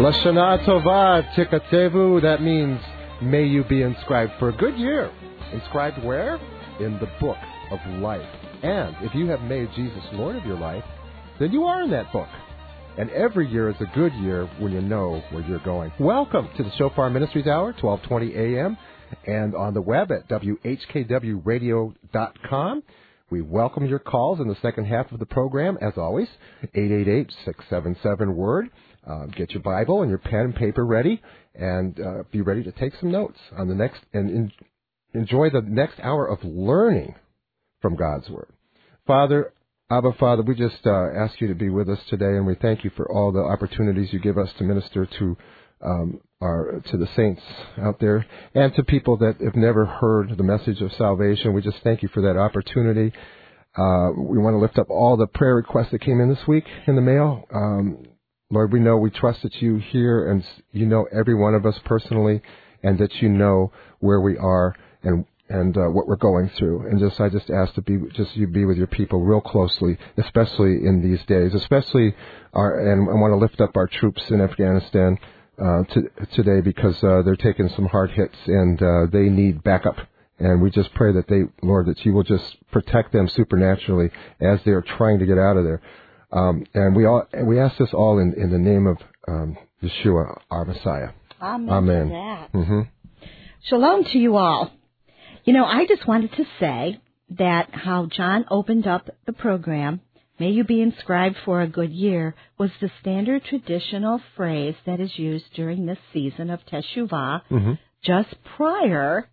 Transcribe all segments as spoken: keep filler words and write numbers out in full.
Lashana Tova Tikatevu, that means may you be inscribed for a good year. Inscribed where? In the book of life. And if you have made Jesus Lord of your life, then you are in that book. And every year is a good year when you know where you're going. Welcome to the Shofar Ministries Hour, twelve twenty a.m., and on the web at W H K W radio dot com. We welcome your calls in the second half of the program, as always, eight eight eight, six seven seven, word. Uh, get your Bible and your pen and paper ready, and uh, be ready to take some notes on the next, and in, enjoy the next hour of learning from God's Word. Father, Abba, Father, we just uh, ask you to be with us today, and we thank you for all the opportunities you give us to minister to um, our to the saints out there and to people that have never heard the message of salvation. We just thank you for that opportunity. Uh, we want to lift up all the prayer requests that came in this week in the mail. Um, Lord, we know, we trust that you hear and you know every one of us personally, and that you know where we are and and uh, what we're going through. And just I just ask to be just you be with your people real closely, especially in these days, especially our and I want to lift up our troops in Afghanistan uh, to, today because uh, they're taking some hard hits and uh, they need backup. And we just pray that they, Lord, that you will just protect them supernaturally as they are trying to get out of there. Um, and we all and we ask this all in, in the name of um, Yeshua, our Messiah. Amen. Amen. To that. Mm-hmm. Shalom to you all. You know, I just wanted to say that how John opened up the program, may you be inscribed for a good year, was the standard traditional phrase that is used during this season of Teshuvah, mm-hmm. just prior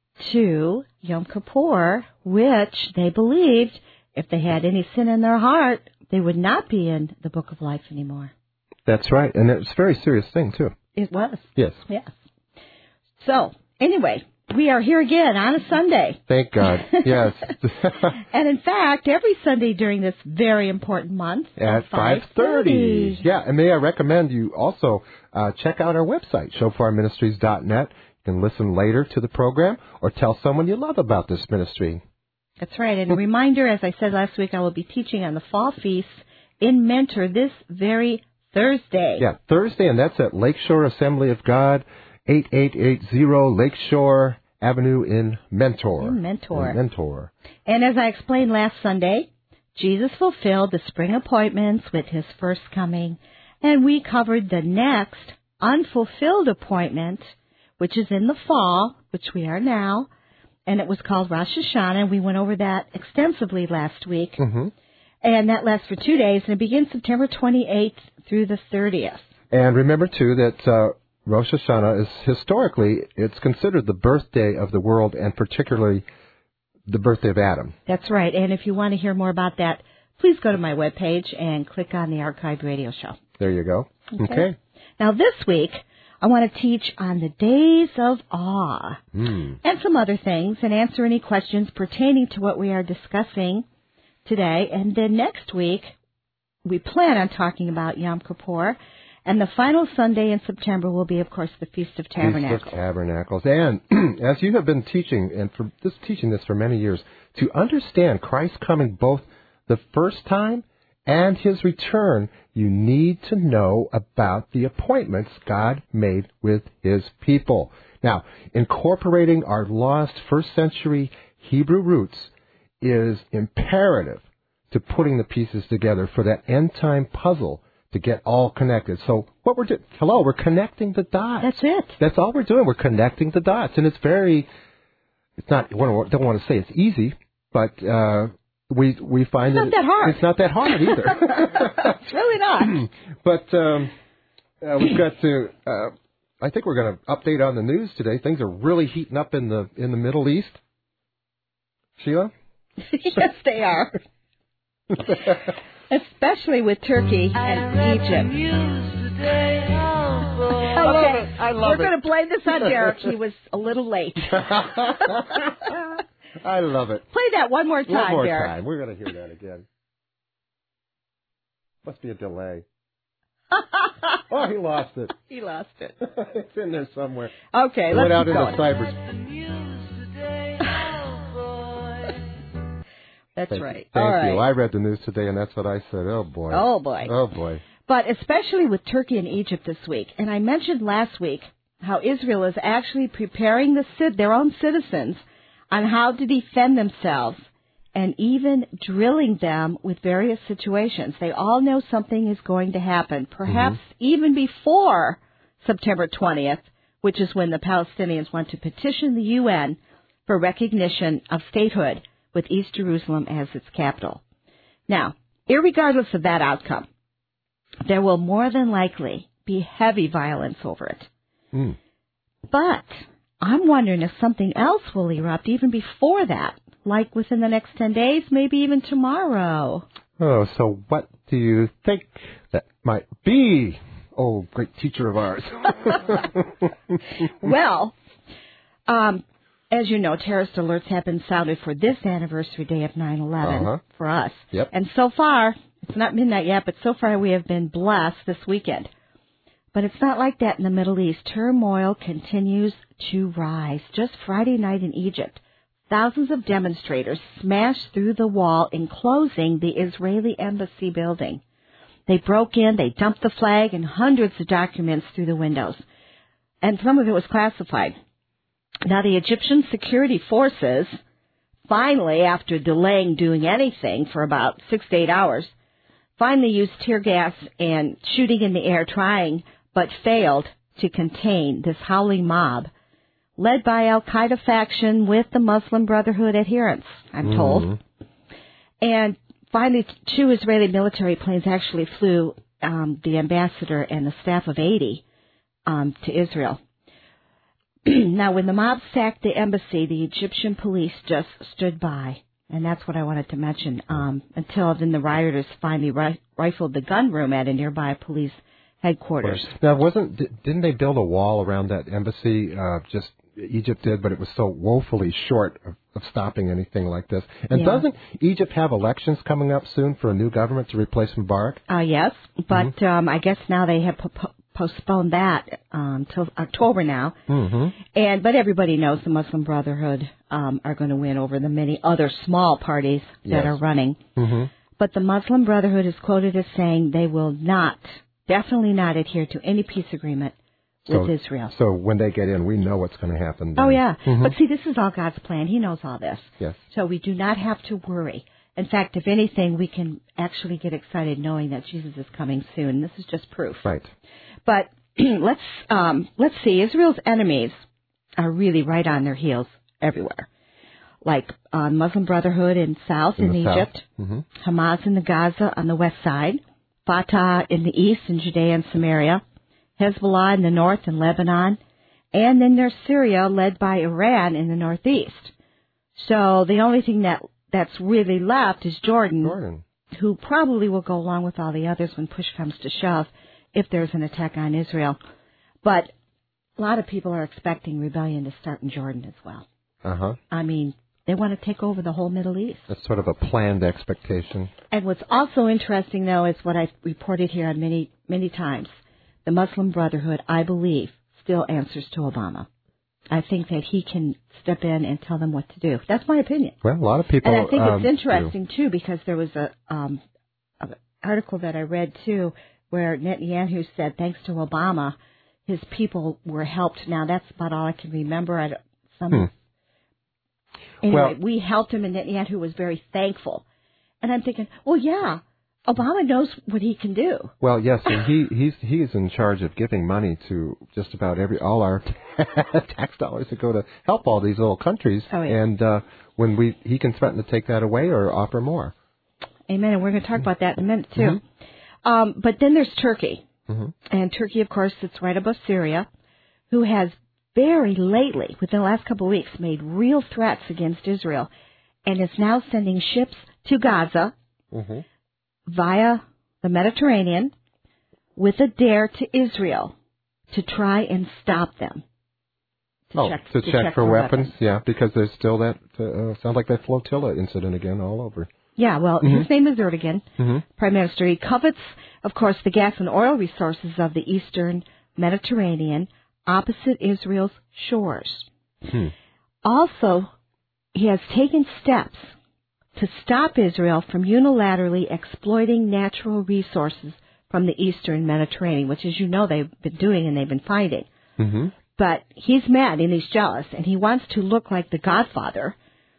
to Yom Kippur, which they believed if they had any sin in their heart, they would not be in the book of life anymore. That's right. And it's a very serious thing, too. It was. Yes. Yes. So, anyway, we are here again on a Sunday. Thank God. Yes. And in fact, every Sunday during this very important month at five thirty. Yeah, and may I recommend you also uh, check out our website, shofar ministries dot net. You can listen later to the program or tell someone you love about this ministry. That's right. And a reminder, as I said last week, I will be teaching on the fall feasts in Mentor this very Thursday. Yeah, Thursday, and that's at Lakeshore Assembly of God, eighty-eight eighty Lakeshore Avenue in Mentor. In Mentor. In Mentor. And as I explained last Sunday, Jesus fulfilled the spring appointments with his first coming, and we covered the next unfulfilled appointment, which is in the fall, which we are now, and it was called Rosh Hashanah, and we went over that extensively last week. Mm-hmm. And that lasts for two days, and it begins September twenty-eighth through the thirtieth. And remember, too, that uh, Rosh Hashanah is historically, it's considered the birthday of the world, and particularly the birthday of Adam. That's right. And if you want to hear more about that, please go to my webpage and click on the archived radio show. There you go. Okay. okay. Now, this week, I want to teach on the days of awe mm. and some other things and answer any questions pertaining to what we are discussing today. And then next week, we plan on talking about Yom Kippur. And the final Sunday in September will be, of course, the Feast of Tabernacles. Feast of Tabernacles. And as you have been teaching, and for this teaching this for many years, to understand Christ coming both the first time and his return, you need to know about the appointments God made with his people. Now, incorporating our lost first century Hebrew roots is imperative to putting the pieces together for that end time puzzle to get all connected. So what we're doing, hello, we're connecting the dots. That's it. That's all we're doing. We're connecting the dots. And it's very, it's not, I don't want to say it's easy, but uh, we we find it's that, not that hard. It's not that hard either. It's really not. But um, uh, we've got to, uh, I think we're going to update on the news today. Things are really heating up in the in the Middle East. Sheila? Yes, they are. Especially with Turkey and Egypt. I love okay, it. I love we're it. going to blame this on Derek. He was a little late. I love it. Play that one more time, One more Derek. time. We're going to hear that again. Must be a delay. Oh, he lost it. He lost it. It's in there somewhere. Okay, it let's went out keep into going. cyberspace. That's Thank right. You. Thank All you. right. I read the news today, and that's what I said. Oh, boy. Oh, boy. Oh, boy. but especially with Turkey and Egypt this week. And I mentioned last week how Israel is actually preparing the, their own citizens on how to defend themselves and even drilling them with various situations. They all know something is going to happen, perhaps mm-hmm. even before September twentieth, which is when the Palestinians want to petition the U N for recognition of statehood with East Jerusalem as its capital. Now, irregardless of that outcome, there will more than likely be heavy violence over it. Mm. But I'm wondering if something else will erupt even before that, like within the next ten days, maybe even tomorrow. Oh, so what do you think that might be? Oh, great teacher of ours. Well, um, as you know, terrorist alerts have been sounded for this anniversary day of nine eleven uh-huh. for us. Yep. And so far, it's not midnight yet, but so far we have been blessed this weekend. But it's not like that in the Middle East. Turmoil continues to rise. Just Friday night in Egypt, thousands of demonstrators smashed through the wall enclosing the Israeli embassy building. They broke in, they dumped the flag and hundreds of documents through the windows. And some of it was classified. Now, the Egyptian security forces, finally, after delaying doing anything for about six to eight hours, finally used tear gas and shooting in the air, trying but failed to contain this howling mob, led by Al-Qaeda faction with the Muslim Brotherhood adherents, I'm mm-hmm. told. And finally, two Israeli military planes actually flew um, the ambassador and the staff of eighty um, to Israel. Now, when the mob sacked the embassy, the Egyptian police just stood by. And that's what I wanted to mention, um, until then the rioters finally ri- rifled the gun room at a nearby police headquarters. Now, wasn't didn't they build a wall around that embassy? Uh, just Egypt did, but it was so woefully short of, of stopping anything like this. And yeah. doesn't Egypt have elections coming up soon for a new government to replace Mubarak? Uh, yes, but mm-hmm. um, I guess now they have po- postponed that um, till October now. Mm-hmm. And but everybody knows the Muslim Brotherhood um, are going to win over the many other small parties that yes. are running. Mm-hmm. But the Muslim Brotherhood is quoted as saying they will not, definitely not adhere to any peace agreement with so, Israel. So when they get in, we know what's going to happen then. Oh, yeah. Mm-hmm. But see, this is all God's plan. He knows all this. Yes. So we do not have to worry. In fact, if anything, we can actually get excited knowing that Jesus is coming soon. This is just proof. Right. But let's um, let's see. Israel's enemies are really right on their heels everywhere. Like uh, Muslim Brotherhood in south in, in Egypt, mm-hmm. Hamas in the Gaza on the west side, Fatah in the east in Judea and Samaria, Hezbollah in the north in Lebanon, and then there's Syria led by Iran in the northeast. So the only thing that that's really left is Jordan, Jordan, who probably will go along with all the others when push comes to shove if there's an attack on Israel. But a lot of people are expecting rebellion to start in Jordan as well. Uh-huh. I mean, they want to take over the whole Middle East. That's sort of a planned expectation. And what's also interesting, though, is what I've reported here on many, many times. The Muslim Brotherhood, I believe, still answers to Obama. I think that he can step in and tell them what to do. That's my opinion. Well, a lot of people. And I think um, it's interesting, do. too, because there was a um, an article that I read, too, where Netanyahu said, thanks to Obama, his people were helped. Now, that's about all I can remember. I don't, some, hmm. Anyway, well, we helped him, and Netanyahu was very thankful. And I'm thinking, well, yeah, Obama knows what he can do. Well, yes, and he he's he's in charge of giving money to just about every all our tax dollars that go to help all these little countries. Oh, yeah. And uh, when we he can threaten to take that away or offer more. Amen. And we're going to talk about that in a minute too. Mm-hmm. Um, but then there's Turkey, mm-hmm. and Turkey, of course, sits right above Syria, who has very lately, within the last couple of weeks, made real threats against Israel, and is now sending ships to Gaza. Mm-hmm. via the Mediterranean with a dare to Israel to try and stop them. To oh, check, to, to check, check for, for weapons? weapons. Yeah, because there's still that, uh, sounds like that flotilla incident again all over. Yeah, well, mm-hmm. his name is Erdogan, mm-hmm. Prime Minister. He covets, of course, the gas and oil resources of the eastern Mediterranean opposite Israel's shores. Hmm. Also, he has taken steps to stop Israel from unilaterally exploiting natural resources from the eastern Mediterranean, which, as you know, they've been doing and they've been finding. Mm-hmm. But he's mad and he's jealous, and he wants to look like the Godfather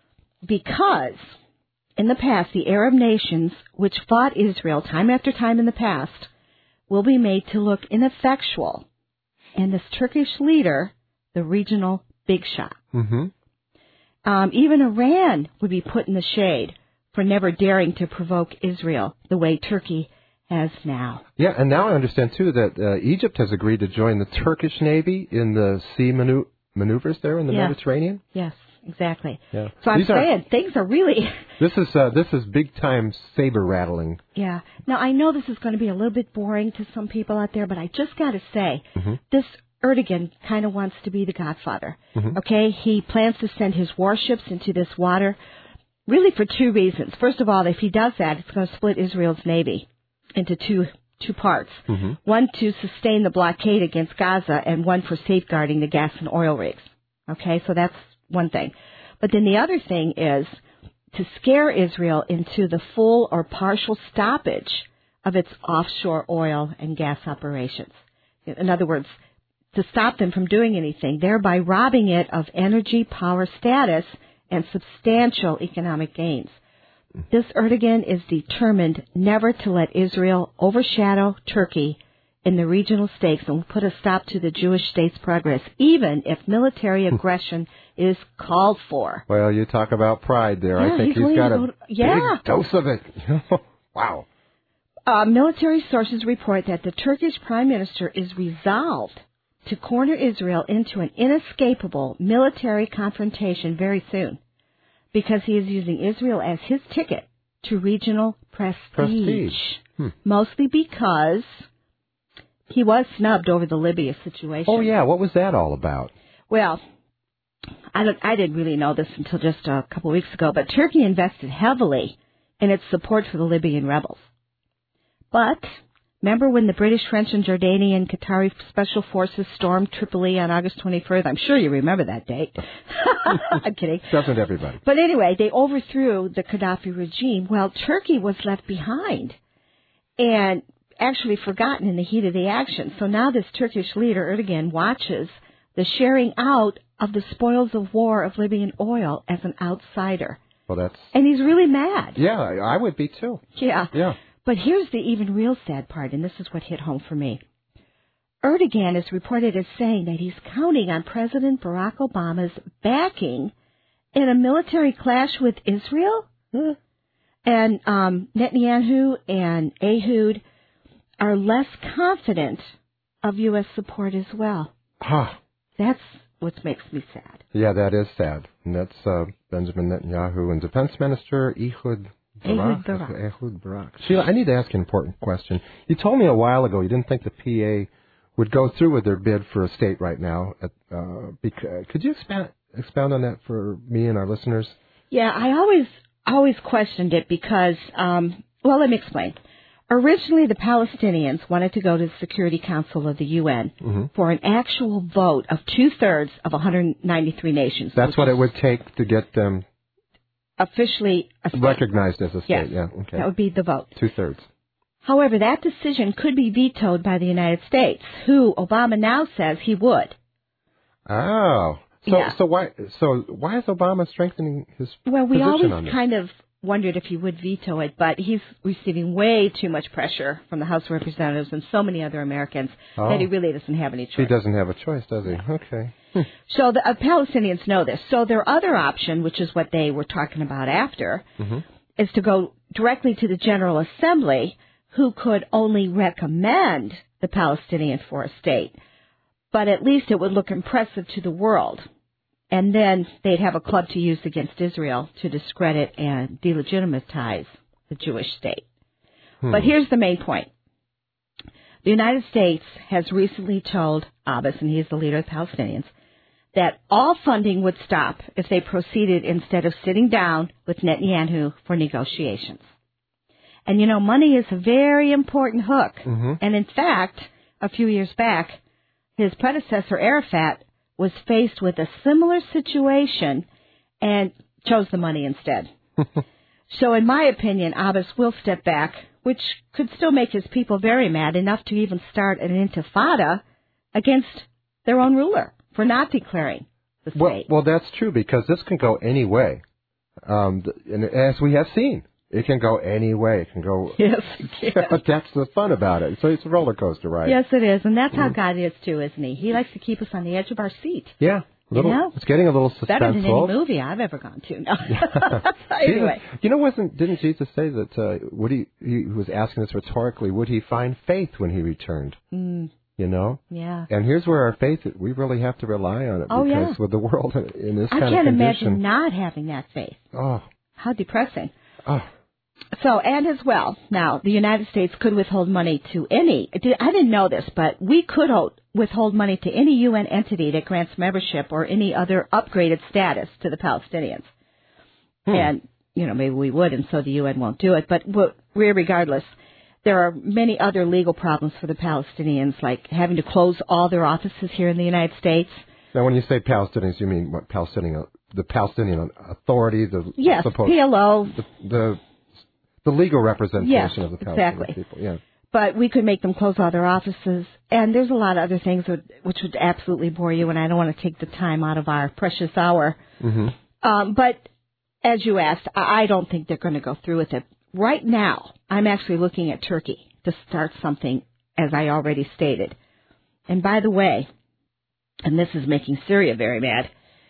because in the past, the Arab nations which fought Israel time after time in the past will be made to look ineffectual. And this Turkish leader, the regional big shot. Mm-hmm. Um, even Iran would be put in the shade for never daring to provoke Israel the way Turkey has now. Yeah, and now I understand, too, that uh, Egypt has agreed to join the Turkish Navy in the sea manu- maneuvers there in the yes. Mediterranean. Yes, exactly. Yeah. So I'm These saying are, things are really... this is uh, this is big-time saber-rattling. Yeah. Now, I know this is going to be a little bit boring to some people out there, but I just got to say, mm-hmm. this Erdogan kind of wants to be the Godfather. Mm-hmm. Okay? He plans to send his warships into this water really for two reasons. First of all, if he does that, it's going to split Israel's navy into two two parts. Mm-hmm. One to sustain the blockade against Gaza and one for safeguarding the gas and oil rigs. Okay? So that's one thing. But then the other thing is to scare Israel into the full or partial stoppage of its offshore oil and gas operations. In other words, to stop them from doing anything, thereby robbing it of energy, power, status, and substantial economic gains. This Erdogan is determined never to let Israel overshadow Turkey in the regional stakes and will put a stop to the Jewish state's progress, even if military aggression is called for. Well, you talk about pride there. Yeah, I think he's he's got a go to, yeah. big dose of it. Wow. Uh, military sources report that the Turkish prime minister is resolved to corner Israel into an inescapable military confrontation very soon because he is using Israel as his ticket to regional prestige. Prestige. Hmm. Mostly because he was snubbed over the Libya situation. Oh, yeah. What was that all about? Well, I, don't, I didn't really know this until just a couple of weeks ago, but Turkey invested heavily in its support for the Libyan rebels. But remember when the British, French, and Jordanian Qatari special forces stormed Tripoli on August twenty-first? I'm sure you remember that date. I'm kidding. Doesn't everybody? But anyway, they overthrew the Gaddafi regime. Well, Turkey was left behind and actually forgotten in the heat of the action. So now this Turkish leader, Erdogan, watches the sharing out of the spoils of war of Libyan oil as an outsider. Well, that's... And he's really mad. Yeah, I would be too. Yeah. Yeah. But here's the even real sad part, and this is what hit home for me. Erdogan is reported as saying that he's counting on President Barack Obama's backing in a military clash with Israel. Huh. And um, Netanyahu and Ehud are less confident of U S support as well. Huh. That's what makes me sad. Yeah, that is sad. And that's uh, Benjamin Netanyahu and Defense Minister Ehud Barak. Ehud Barak. Ehud Barak. Sheila, I need to ask you an important question. You told me a while ago you didn't think the P A would go through with their bid for a state right now. At, uh, because, could you expound, expound on that for me and our listeners? Yeah, I always always questioned it because, um, well, let me explain. Originally, the Palestinians wanted to go to the Security Council of the U N mm-hmm. for an actual vote of two-thirds of one hundred ninety-three nations. That's what it would take to get them officially a state. Recognized as a state. Yes, yeah, okay. That would be the vote. Two-thirds. However, that decision could be vetoed by the United States, who Obama now says he would. Oh. So, yeah. so why so why is Obama strengthening his Well, we position always on this? kind of wondered if he would veto it, but he's receiving way too much pressure from the House of Representatives and so many other Americans oh. that he really doesn't have any choice. He doesn't have a choice, does he? Okay. Hmm. So the uh, Palestinians know this. So their other option, which is what they were talking about after, mm-hmm. is to go directly to the General Assembly, who could only recommend the Palestinians for a state. But at least it would look impressive to the world. And then they'd have a club to use against Israel to discredit and delegitimize the Jewish state. Hmm. But here's the main point. The United States has recently told Abbas, and he is the leader of the Palestinians, that all funding would stop if they proceeded instead of sitting down with Netanyahu for negotiations. And, you know, money is a very important hook. Mm-hmm. And, in fact, a few years back, his predecessor, Arafat, was faced with a similar situation and chose the money instead. So, in my opinion, Abbas will step back which could still make his people very mad, enough to even start an intifada against their own ruler for not declaring the state. Well, well, that's true, because this can go any way. Um, and as we have seen, it can go any way. It can go. Yes, it can. But that's the fun about it. So it's a roller coaster ride. Yes, it is. And that's mm-hmm. how God is, too, isn't he? He likes to keep us on the edge of our seat. Yeah. Little, you know? It's getting a little suspenseful. Better than any movie I've ever gone to. No. Anyway. Jesus, you know, wasn't didn't Jesus say that uh, would he, he was asking this rhetorically, would he find faith when he returned? Mm. You know? Yeah. And here's where our faith, we really have to rely on it. Oh, because yeah. with the world in this I kind of condition. I can't imagine not having that faith. Oh. How depressing. Oh. So, and as well, now, the United States could withhold money to any, I didn't know this, but we could hold, withhold money to any U N entity that grants membership or any other upgraded status to the Palestinians. Hmm. And, you know, maybe we would, and so the U N won't do it. But regardless, there are many other legal problems for the Palestinians, like having to close all their offices here in the United States. Now, when you say Palestinians, you mean what, Palestinian, the Palestinian Authority? The, yes, supposed, P L O. The, the The legal representation yes, of the Palestinian exactly. people, yeah. But we could make them close all their offices, and there's a lot of other things that, which would absolutely bore you, and I don't want to take the time out of our precious hour. Mm-hmm. Um, but as you asked, I don't think they're going to go through with it. Right now, I'm actually looking at Turkey to start something, as I already stated. And by the way, and this is making Syria very mad,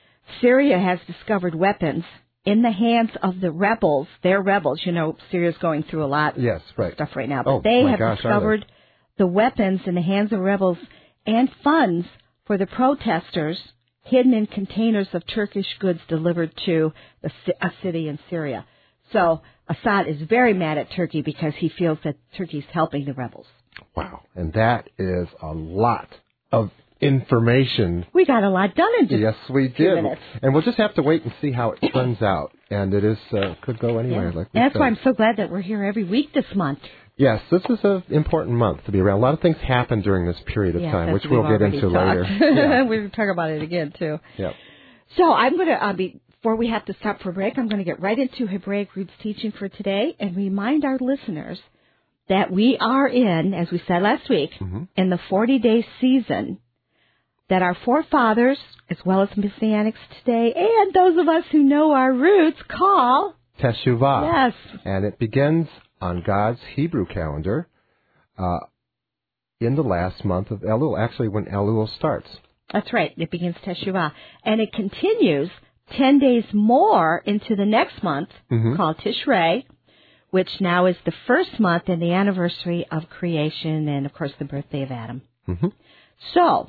Syria has discovered weapons in the hands of the rebels. They're rebels. You know, Syria's going through a lot yes, right. of stuff right now. But oh, they my have gosh, discovered the weapons in the hands of rebels and funds for the protesters hidden in containers of Turkish goods delivered to the, a city in Syria. So Assad is very mad at Turkey because he feels that Turkey's helping the rebels. Wow. And that is a lot of information. We got a lot done in just Yes, we few did. minutes. And we'll just have to wait and see how it turns out. And it is uh, could go anywhere. Yeah. Like we That's said. why I'm so glad that we're here every week this month. Yes, this is an important month to be around. A lot of things happen during this period of yeah, time, which we'll get into talked. later. Yeah. We'll talk about it again, too. Yeah. So I'm going to, uh, be, before we have to stop for break, I'm going to get right into Hebraic Roots teaching for today and remind our listeners that we are in, as we said last week, mm-hmm. in the forty-day season that our forefathers, as well as Messianics today, and those of us who know our roots, call Teshuvah. Yes. And it begins on God's Hebrew calendar uh, in the last month of Elul, actually when Elul starts. That's right. It begins Teshuvah. And it continues ten days more into the next month, mm-hmm. called Tishrei, which now is the first month and the anniversary of creation and, of course, the birthday of Adam. Mm-hmm. So,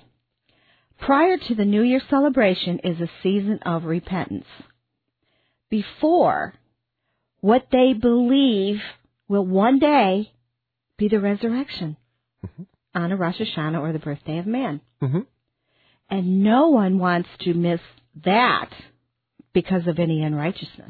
prior to the New Year celebration is a season of repentance. Before what they believe will one day be the resurrection mm-hmm. on a Rosh Hashanah or the birthday of man. Mm-hmm. And no one wants to miss that because of any unrighteousness.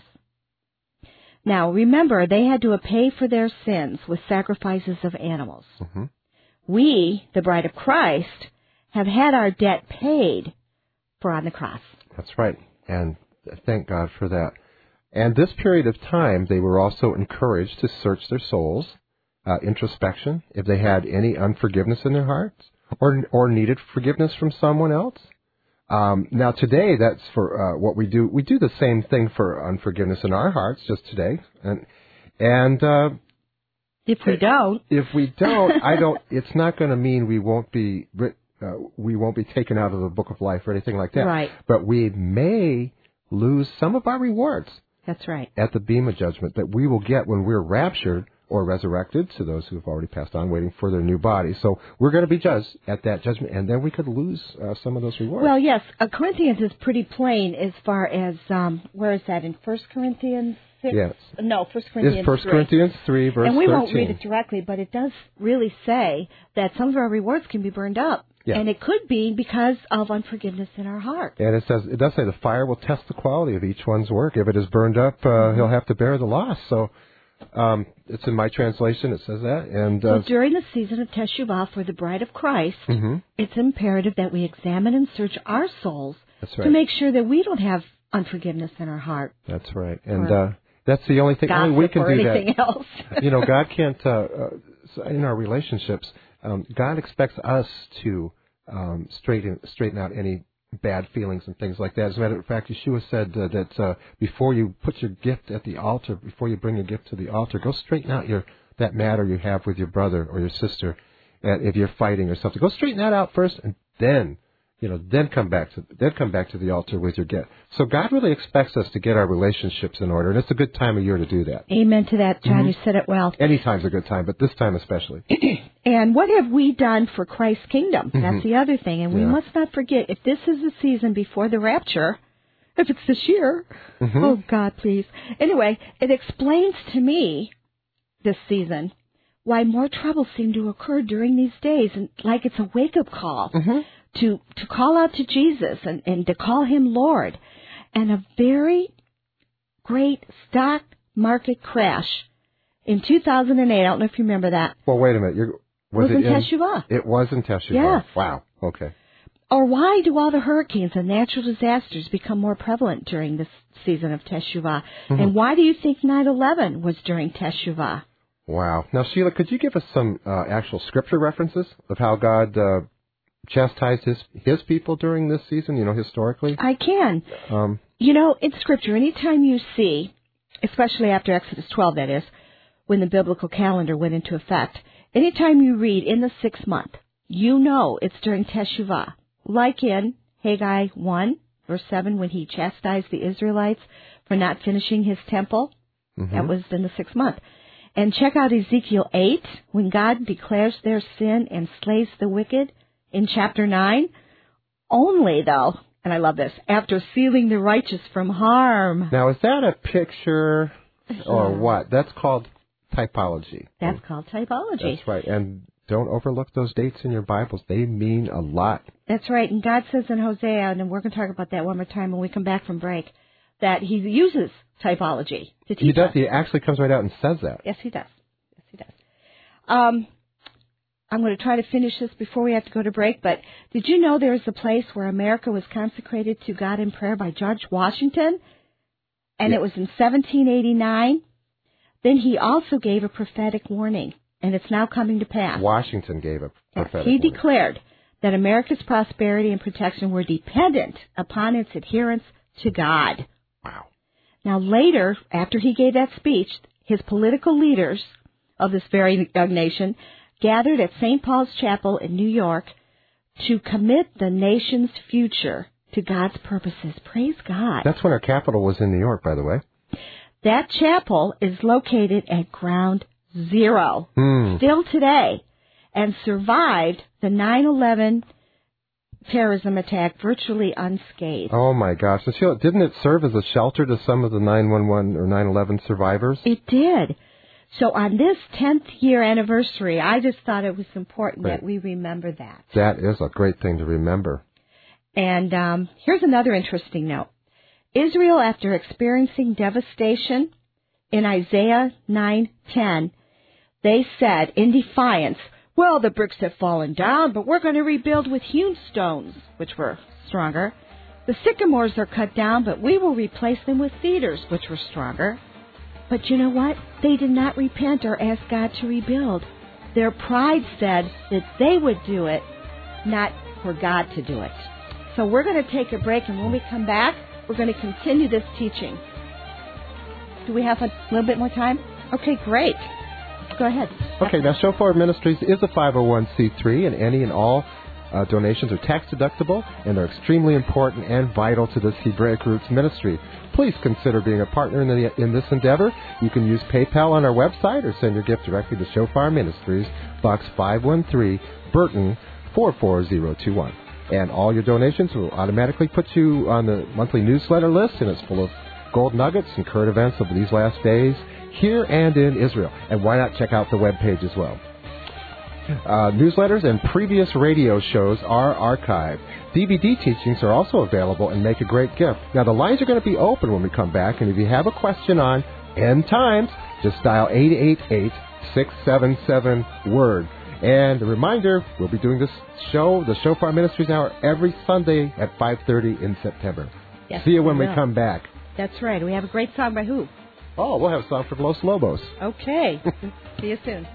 Now, remember, they had to pay for their sins with sacrifices of animals. Mm-hmm. We, the bride of Christ, have had our debt paid for on the cross. That's right. And thank God for that. And this period of time, they were also encouraged to search their souls, uh, introspection, if they had any unforgiveness in their hearts or or needed forgiveness from someone else. Um, now, today, that's for uh, what we do. We do the same thing for unforgiveness in our hearts just today. And, and uh, if we don't. If we don't, I don't, it's not going to mean we won't be, uh, we won't be taken out of the book of life or anything like that. Right. But we may lose some of our rewards. That's right. At the Bema judgment that we will get when we're raptured or resurrected to those who have already passed on, waiting for their new body. So we're going to be judged at that judgment, and then we could lose uh, some of those rewards. Well, yes, uh, Corinthians is pretty plain as far as, um, where is that, in First Corinthians six? Yes. No, First Corinthians It's First Corinthians three, verse And we thirteen. won't read it directly, but it does really say that some of our rewards can be burned up. Yeah. And it could be because of unforgiveness in our heart. And it says it does say the fire will test the quality of each one's work. If it is burned up, uh, mm-hmm. he'll have to bear the loss. So um, it's in my translation. It says that. And uh, so during the season of Teshuvah for the bride of Christ, mm-hmm. it's imperative that we examine and search our souls That's right. to make sure that we don't have unforgiveness in our heart. That's right. And or, uh, That's the only thing. gossip Only we can or do anything that. else. You know, God can't. Uh, uh, in our relationships, um, God expects us to um, straighten straighten out any bad feelings and things like that. As a matter of fact, Yeshua said uh, that uh, before you put your gift at the altar, before you bring your gift to the altar, go straighten out your that matter you have with your brother or your sister. Uh, if you're fighting or something, go straighten that out first, and then, you know, then come back to then come back to the altar with your gift. So God really expects us to get our relationships in order, and it's a good time of year to do that. Amen to that, John. Mm-hmm. You said it well. Any time's a good time, but this time especially. And what have we done for Christ's kingdom? That's Mm-hmm. the other thing. And we Yeah. must not forget, if this is the season before the rapture, if it's this year, Mm-hmm. oh, God, please. Anyway, it explains to me, this season, why more troubles seem to occur during these days, and like it's a wake-up call Mm-hmm. to, to call out to Jesus and, and to call him Lord. And a very great stock market crash in two thousand eight. I don't know if you remember that. Well, wait a minute. You're, was Was it in Teshuvah. It was in Teshuvah. Yes. Wow. Okay. Or why do all the hurricanes and natural disasters become more prevalent during this season of Teshuvah? Mm-hmm. And why do you think nine eleven was during Teshuvah? Wow. Now, Sheila, could you give us some uh, actual scripture references of how God uh, chastised his his people during this season, you know, historically? I can. Um, You know, in Scripture, anytime you see, especially after Exodus twelve, that is, when the biblical calendar went into effect, anytime you read in the sixth month, you know it's during Teshuvah. Like in Haggai one, verse seven, when he chastised the Israelites for not finishing his temple. mm-hmm. That was in the sixth month. And check out Ezekiel eight, when God declares their sin and slays the wicked in chapter nine. Only, though, and I love this, after sealing the righteous from harm. Now, is that a picture or Yeah. what? That's called typology. That's called typology. That's right. And don't overlook those dates in your Bibles. They mean a lot. That's right. And God says in Hosea, and we're going to talk about that one more time when we come back from break, that he uses typology to teach He does. us. He actually comes right out and says that. Yes, he does. Yes, he does. Um, I'm going to try to finish this before we have to go to break, but did you know there's a place where America was consecrated to God in prayer by George Washington? And Yeah. it was in seventeen eighty-nine. Then he also gave a prophetic warning, and it's now coming to pass. Washington gave a prophetic He warning. declared that America's prosperity and protection were dependent upon its adherence to God. Wow. Now later, after he gave that speech, his political leaders of this very young nation gathered at Saint Paul's Chapel in New York to commit the nation's future to God's purposes. Praise God. That's when our capital was in New York, by the way. That chapel is located at Ground Zero, Hmm. still today, and survived the nine eleven terrorism attack virtually unscathed. Oh, my gosh. And Sheila, didn't it serve as a shelter to some of the nine one one or nine eleven survivors? It did. So on this tenth year anniversary, I just thought it was important Right. that we remember that. That is a great thing to remember. And um, here's another interesting note. Israel, after experiencing devastation in Isaiah nine ten, they said in defiance, well, the bricks have fallen down, but we're going to rebuild with hewn stones, which were stronger. The sycamores are cut down, but we will replace them with cedars, which were stronger. But you know what? They did not repent or ask God to rebuild. Their pride said that they would do it, not for God to do it. So we're going to take a break, and when we come back, we're going to continue this teaching. Do we have a little bit more time? Okay, great. Go ahead. Okay, now Shofar Ministries is a five oh one c three, and any and all uh, donations are tax deductible, and they're extremely important and vital to this Hebraic Roots ministry. Please consider being a partner in, the, in this endeavor. You can use PayPal on our website or send your gift directly to Shofar Ministries, Box five one three, Burton, four four zero two one. And all your donations will automatically put you on the monthly newsletter list, and it's full of gold nuggets and current events of these last days here and in Israel. And why not check out the webpage as well? Uh, newsletters and previous radio shows are archived. D V D teachings are also available and make a great gift. Now, the lines are going to be open when we come back, and if you have a question on end times, just dial eight eight eight, six seven seven, word. And a reminder, we'll be doing this show, the Shofar Ministries Hour, every Sunday at five thirty in September. Yes, See you when we will. come back. That's right. We have a great song by who? Oh, we'll have a song for Los Lobos. Okay. See you soon.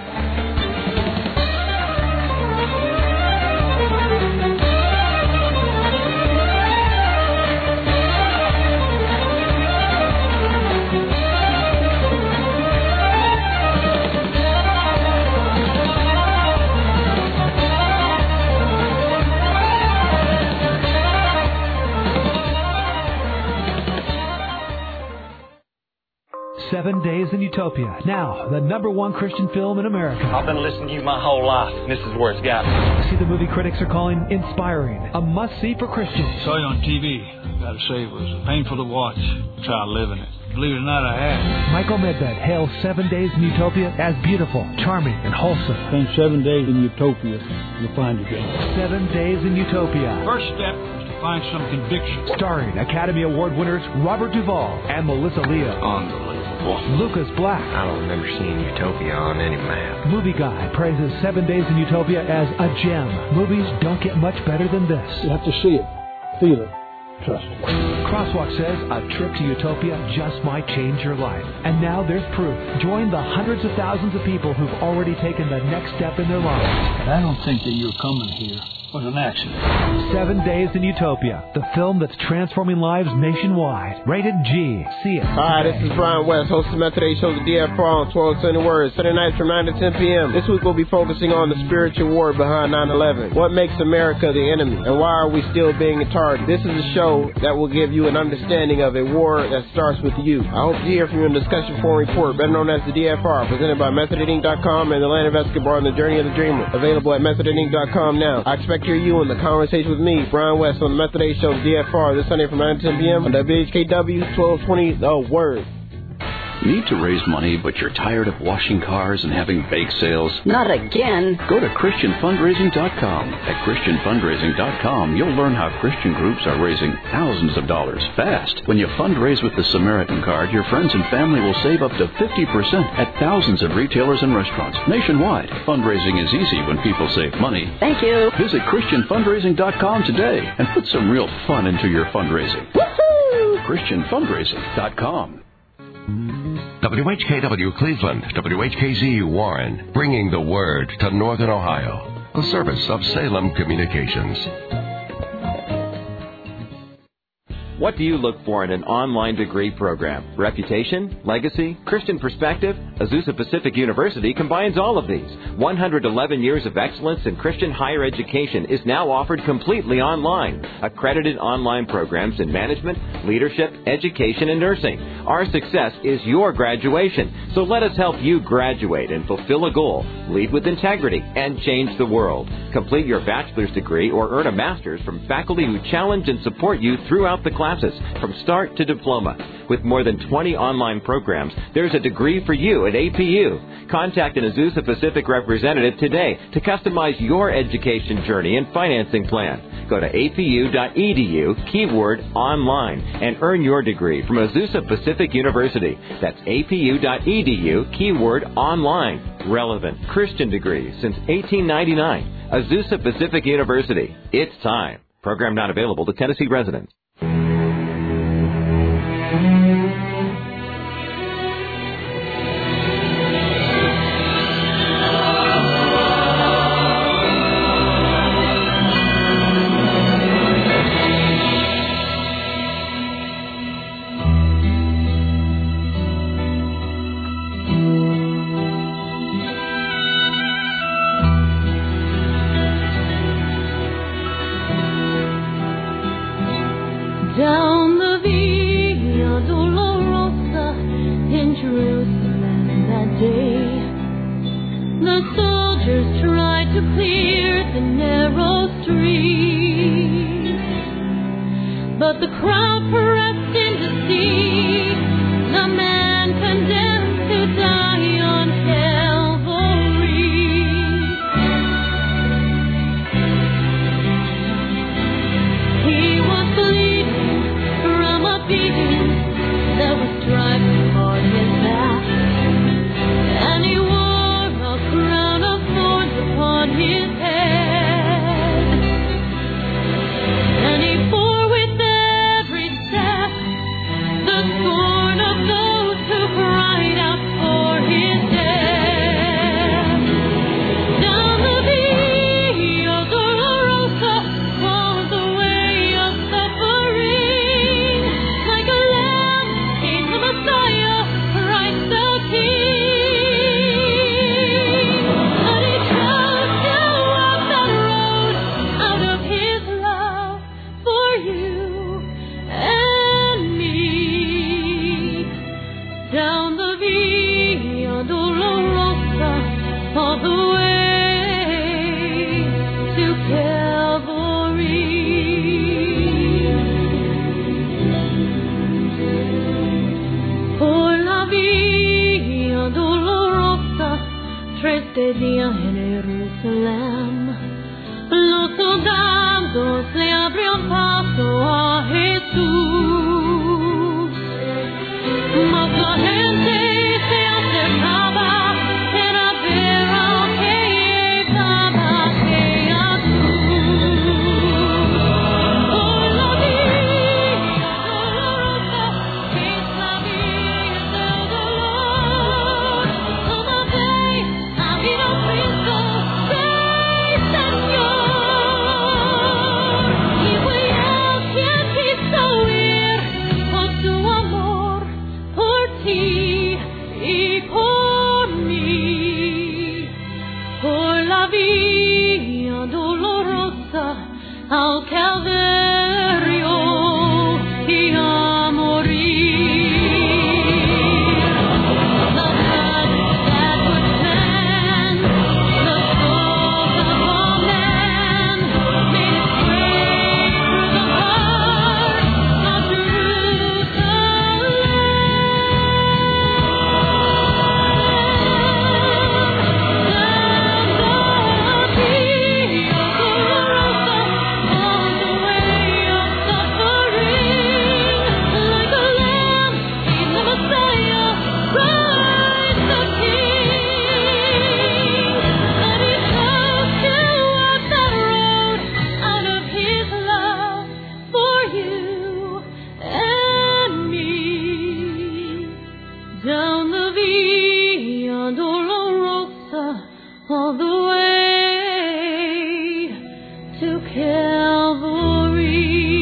Seven Days in Utopia. Now, the number one Christian film in America. I've been listening to you my whole life, and this is where it's got me. See, the movie critics are calling inspiring, a must-see for Christians. Saw you on T V. I gotta say, it was painful to watch. Try living it. Believe it or not, I have. Michael Medved hails Seven Days in Utopia as beautiful, charming, and wholesome. Spend seven days in Utopia, you'll find it. Seven Days in Utopia. First step is to find some conviction. Starring Academy Award winners Robert Duvall and Melissa Leo. Unbelievable. Lucas Black. I don't remember seeing Utopia on any map. Movie Guy praises Seven Days in Utopia as a gem. Movies don't get much better than this. You have to see it, feel it, trust it. Crosswalk says a trip to Utopia just might change your life. And now there's proof. Join the hundreds of thousands of people who've already taken the next step in their lives. But I don't think that your coming here was an accident. Seven Days in Utopia, the film that's transforming lives nationwide. Rated G. See it. Hi, this is Brian West, host of Method eight Show, the D F R on twelve seventy Words, Sunday nights from nine to ten p.m. This week we'll be focusing on the spiritual war behind nine eleven. What makes America the enemy, and why are we still being a target? This is a show that will give you an understanding of a war that starts with you. I hope to hear from you in the discussion forum report, better known as the D F R, presented by Method eight Inc dot com and the Land of Escobar and the Journey of the Dreamer, available at Method eight Inc dot com now. I expect to hear you in the conversation with me, Brian West, on the Method eight Show, D F R, this Sunday from nine to ten p.m. on W H K W twelve twenty The Word. Need to raise money, but you're tired of washing cars and having bake sales? Not again. Go to Christian Fundraising dot com. At Christian Fundraising dot com, you'll learn how Christian groups are raising thousands of dollars fast. When you fundraise with the Samaritan Card, your friends and family will save up to fifty percent at thousands of retailers and restaurants nationwide. Fundraising is easy when people save money. Thank you. Visit Christian Fundraising dot com today and put some real fun into your fundraising. Woohoo! Christian Fundraising dot com. W H K W Cleveland, W H K Z U Warren, bringing the word to Northern Ohio. A service of Salem Communications. What do you look for in an online degree program? Reputation? Legacy? Christian perspective? Azusa Pacific University combines all of these. one hundred eleven years of excellence in Christian higher education is now offered completely online. Accredited online programs in management, leadership, education, and nursing. Our success is your graduation. So let us help you graduate and fulfill a goal. Lead with integrity and change the world. Complete your bachelor's degree or earn a master's from faculty who challenge and support you throughout the class. Classes from start to diploma. With more than twenty online programs, there's a degree for you at A P U. Contact an Azusa Pacific representative today to customize your education journey and financing plan. Go to A P U dot E D U, keyword online, and earn your degree from Azusa Pacific University. That's A P U dot E D U, keyword online. Relevant Christian degrees since eighteen ninety-nine. Azusa Pacific University. It's time. Program not available to Tennessee residents. Down the Via Dolorosa in Jerusalem that day, the soldiers tried to clear the narrow streets, but the crowd pressed in to see the man condemned to die on Calvary. He was bleeding from a beating that was driving on his back, and he wore a crown of thorns upon his head, and he bore with every step este día en Jerusalén, los soldados le abrían paso a Jesús. Mas la gente se acercaba para ver al que llevaba aquella cruz. Por la vida dolorosa que es la vida del dolor, toda vez ha habido Cristo, Rey Señor. Y fue Él quien quiso ir por su amor, por ti y por mí, por la vía dolorosa al Calvario y a morir. The blood that would cleanse the souls of all men made its way through the heart of down the Via Dolorosa all the way to Calvary.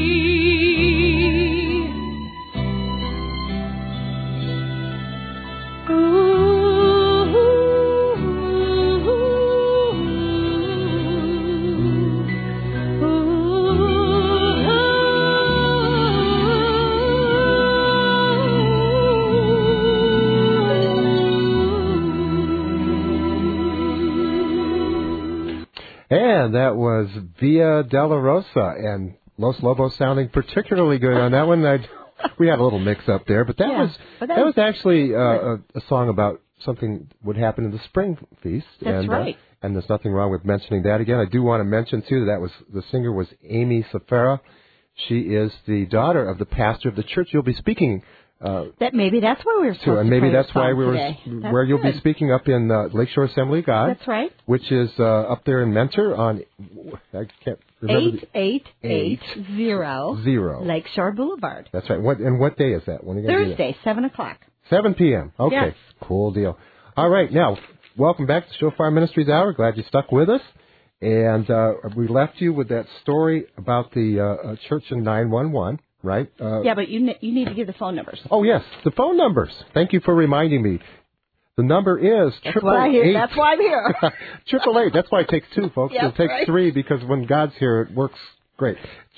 And that was Via Dolorosa, and Los Lobos sounding particularly good on that one. I, we had a little mix-up there, but that Yeah, was but that, that was was actually uh, a, a song about something would happen in the spring feast. That's and, right. Uh, and there's nothing wrong with mentioning that again. I do want to mention too that that was the singer was Amy Safara. She is the daughter of the pastor of the church you'll be speaking. Uh, That maybe that's why we were supposed to, and to maybe play that's this why song we were today. That's where you'll good. be speaking up in uh, Lakeshore Assembly of God. That's right. Which is uh, up there in Mentor on I can't remember. Eight eight eight zero Zero. Lakeshore Boulevard. That's right. What and what day is that? When are you gonna do that? Thursday, seven o'clock. seven p.m. Okay. Yes. Cool deal. All right. Now, welcome back to Shofar Ministries Hour. Glad you stuck with us. And uh, we left you with that story about the uh, uh, church in nine one one, right? Uh, Yeah, but you ne- you need to give the phone numbers. Oh, yes. The phone numbers. Thank you for reminding me. The number is That's triple why I hear. eight. That's why I'm here. Triple eight. That's why it takes two, folks. Yep, it takes right. three because when God's here, it works great.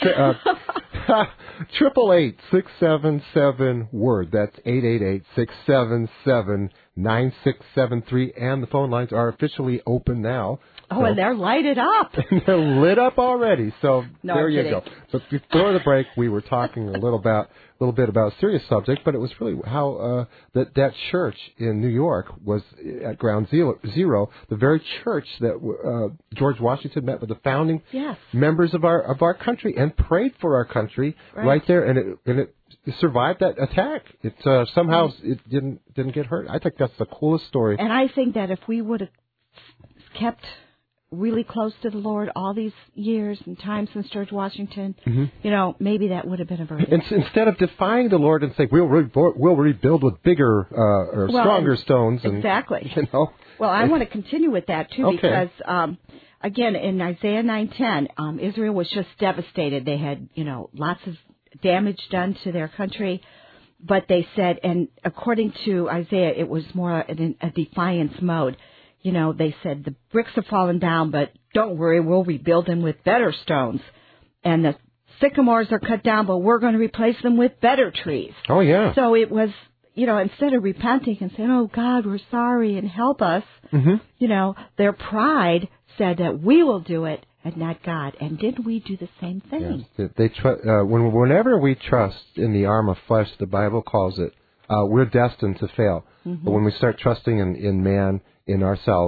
Triple eight six seven seven word. That's eight eight eight six seven seven nine six seven three, and the phone lines are officially open now. Oh, So- and they're lighted up. and they're lit up already. So No, there I'm you kidding. go. But before the break, we were talking a little about a little bit about a serious subject, but it was really how uh, that that church in New York was at Ground Zero, zero the very church that uh, George Washington met with the founding Yes. members of our of our country and prayed for our country Right. right there, and it and it survived that attack. It uh, somehow it didn't didn't get hurt. I think that's the coolest story. And I think that if we would have kept really close to the Lord all these years and time since George Washington, Mhm. you know, maybe that would have been averted. In- Instead of defying the Lord and saying we'll re- we'll rebuild with bigger uh, or Well, stronger stones, and, exactly. you know. Well, I want to continue with that too Okay. because, um, again, in Isaiah nine ten, um, Israel was just devastated. They had, you know, lots of damage done to their country, but they said, and according to Isaiah, it was more in a defiance mode. You know, they said the bricks have fallen down, but don't worry, we'll rebuild them with better stones. And the sycamores are cut down, but we're going to replace them with better trees. Oh yeah. So it was, you know, instead of repenting and saying, oh, God, we're sorry and help us, Mhm. you know, their pride said that we will do it and not God. And didn't we do the same thing? Yes. They tr- uh, when whenever we trust in the arm of flesh, the Bible calls it, uh, we're destined to fail. Mhm. But when we start trusting in, in man, in ourselves,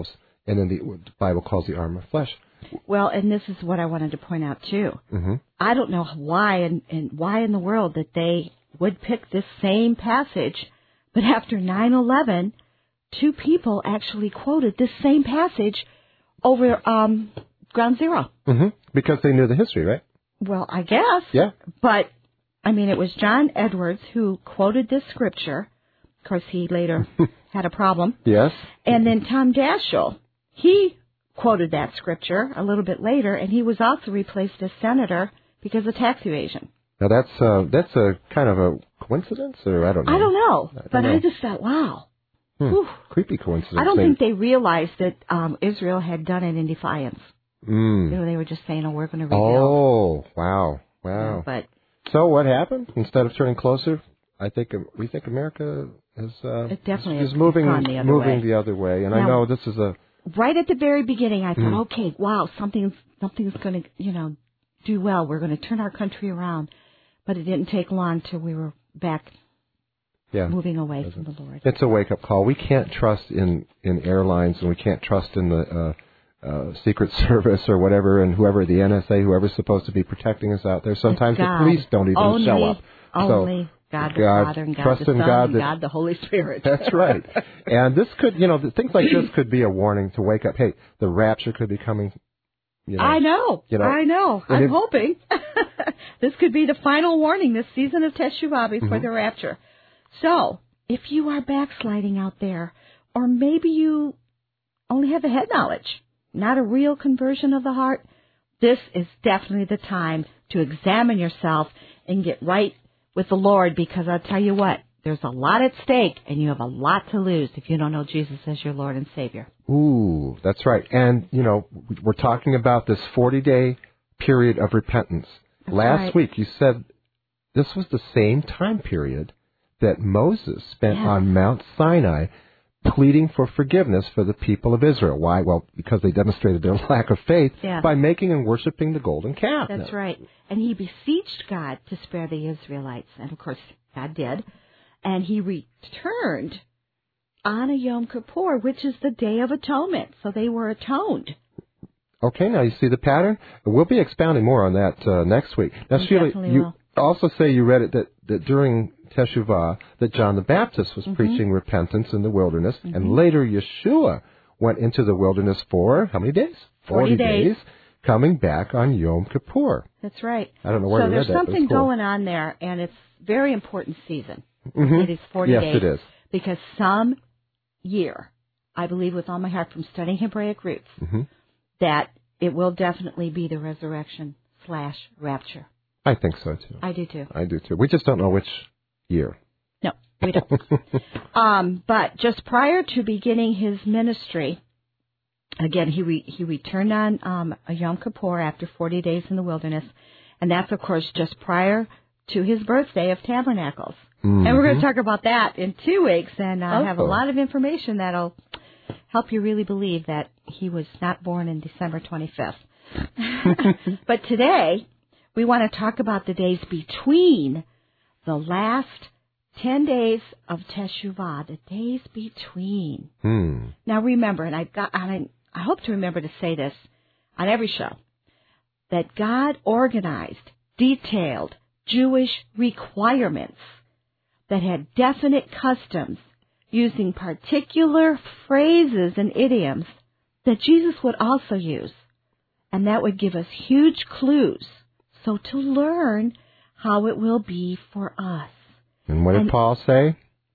and then the, what the Bible calls the arm of flesh. Well, and this is what I wanted to point out, too. Mm-hmm. I don't know why and, and why in the world that they would pick this same passage, but after nine eleven, two people actually quoted this same passage over um, Ground Zero. Mm-hmm. Because they knew the history, right? Well, I guess. Yeah. But, I mean, it was John Edwards who quoted this scripture. Of course, he later had a problem. Yes. And then Tom Daschle, he quoted that scripture a little bit later, and he was also replaced as senator because of tax evasion. Now, that's uh, that's a kind of a coincidence, or I don't know. I don't know, I don't but know. I just thought, wow. Hmm. Whew. Creepy coincidence. I don't They- think they realized that um, Israel had done it in defiance. Mm. You know, they were just saying, oh, we're going to rebuild. Oh, wow. Wow. Yeah, but So what happened? Instead of turning closer, I think we think America is uh, It definitely is has moving gone the other moving way. the other way. And I Now- know this is a right at the very beginning, I thought, Mm. okay, wow, something's something's going to, you know, do well. We're going to turn our country around. But it didn't take long till we were back yeah. moving away from the Lord. It's a wake up call. We can't trust in, in airlines, and we can't trust in the uh, uh, Secret Service or whatever, and whoever the N S A, whoever's supposed to be protecting us out there. Sometimes It's the God. police don't even only, show up. Only so, God the God, Father and God trust the in Son God and that- God the Holy Spirit. That's right. And this could, you know, things like this could be a warning to wake up. Hey, the rapture could be coming. You know, I know. You know, I know. and I'm if- hoping. This could be the final warning this season of Teshuvah before Mm-hmm. the rapture. So, if you are backsliding out there, or maybe you only have the head knowledge, not a real conversion of the heart, this is definitely the time to examine yourself and get right with the Lord, because I'll tell you what, there's a lot at stake, and you have a lot to lose if you don't know Jesus as your Lord and Savior. Ooh, that's right. And, you know, we're talking about this forty-day period of repentance. That's Last right. week you said this was the same time period that Moses spent Yes. on Mount Sinai pleading for forgiveness for the people of Israel. Why? Well, because they demonstrated their lack of faith Yeah. by making and worshiping the golden calf. That's Now, right. And he beseeched God to spare the Israelites. And, of course, God did. And he returned on a Yom Kippur, which is the Day of Atonement. So they were atoned. Okay, now you see the pattern? We'll be expounding more on that uh, next week. Now, We Sheila, definitely you will. also say you read it that, that during Teshuvah that John the Baptist was Mhm. preaching repentance in the wilderness, Mhm. and later Yeshua went into the wilderness for how many days? forty days. coming back on Yom Kippur. That's right. I don't know where so you there's read that, but something it's cool. going on there, and it's very important season. Mhm. It is forty Yes, days. it is. Because some year, I believe with all my heart from studying Hebraic roots, hmm that it will definitely be the resurrection slash rapture. I think so, too. I do too. I do, too. We just don't know which year. No, we don't. um, but just prior to beginning his ministry, again, he re- he returned on um, a Yom Kippur after forty days in the wilderness, and that's, of course, just prior to his birthday of Tabernacles. Mm-hmm. And we're going to talk about that in two weeks, and I uh, Oh. have a lot of information that'll help you really believe that he was not born in December twenty-fifth. But today, we want to talk about the days between the last ten days of Teshuvah, the days between. Hmm. Now remember, and I've got, I, I hope to remember to say this on every show, that God organized, detailed Jewish requirements that had definite customs using particular phrases and idioms that Jesus would also use. And that would give us huge clues. So to learn how it will be for us. And what did And- Paul say